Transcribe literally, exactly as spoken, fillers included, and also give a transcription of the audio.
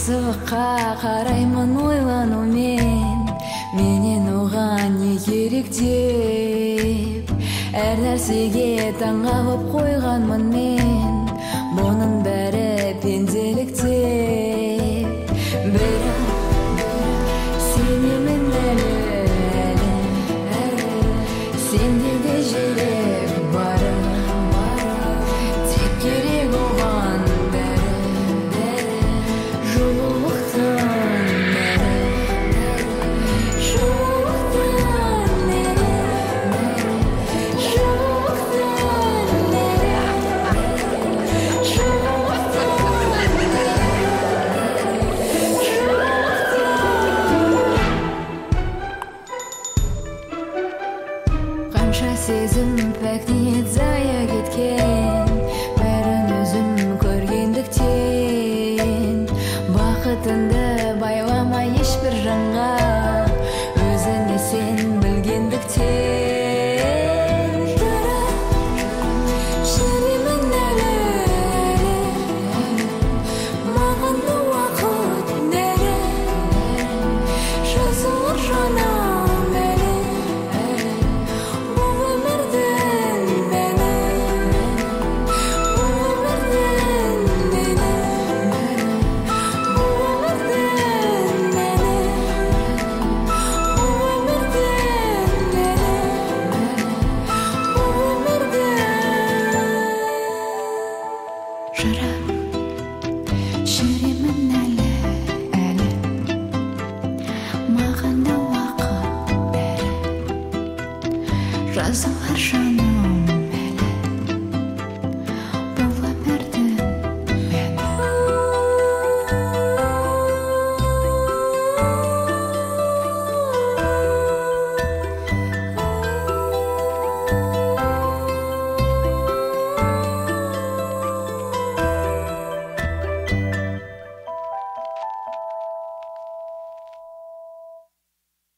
Сызыққа қараймын ойланумен, менен оған не керек деп. Әр нәрсеге таңғалып қойғанмын мен, бұның бәрі пенделіктен. Бірақ сенемін әлі, сенде де жүрек бары, тек керек оған бәрі, жолықтан бәрі, жолықтан бәрі, жолықтан бәрі, қанша сезім пәк ниет зая кеткен, бәрін өзім көргендіктен. Бақытынды байлама ешбір жанға, өзіңе сен білгендіктен. Жүремін әлі, маған да уақыт бәрі, жазылар жаным әлі, бұл өмірдің мәні, бұл өмірдің мәні, бұл өмірдің мәні, бұл өмірдің мәні, бұл өмірдің жыра. Жүремін әлі, әлі, маған да уақыт бәрі, жазылар жаным